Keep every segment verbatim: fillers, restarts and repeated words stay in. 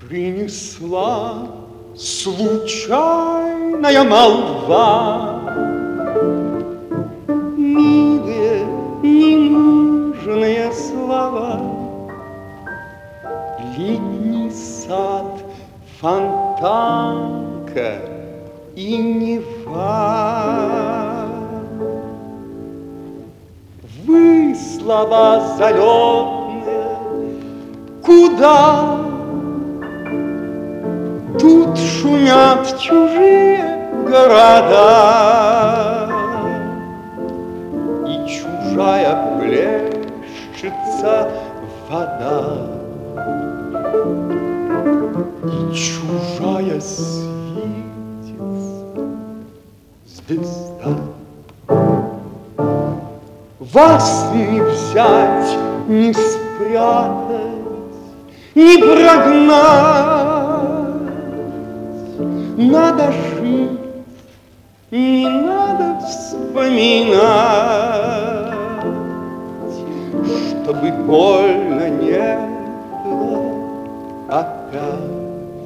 Принесла случайная молва милые, ненужные слова. Летний сад, фонтанка и Нева. Вы, слова залетные, куда? Тут шумят чужие города, и чужая плещется вода, и чужая светится звезда. Вас не взять, не спрятать, не прогнать. Надо жить, не надо вспоминать, чтобы больно не было опять,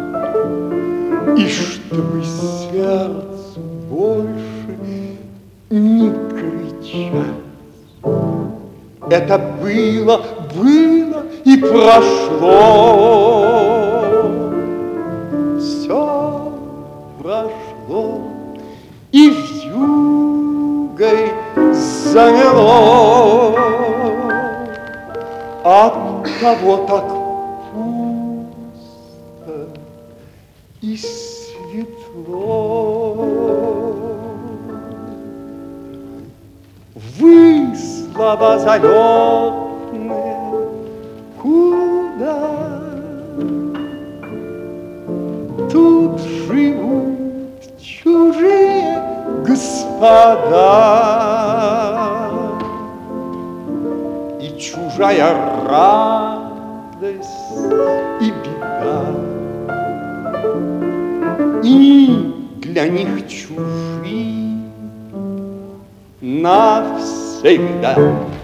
и чтобы сердцу больше не кричать. Это было, было и прошло. Все прошло и вьюгой замело. Оттого так пусто и светло. Вы, слова залетные, куда? Тут живут чужие господа, и чужая радость и беда, и для них чужие навсегда.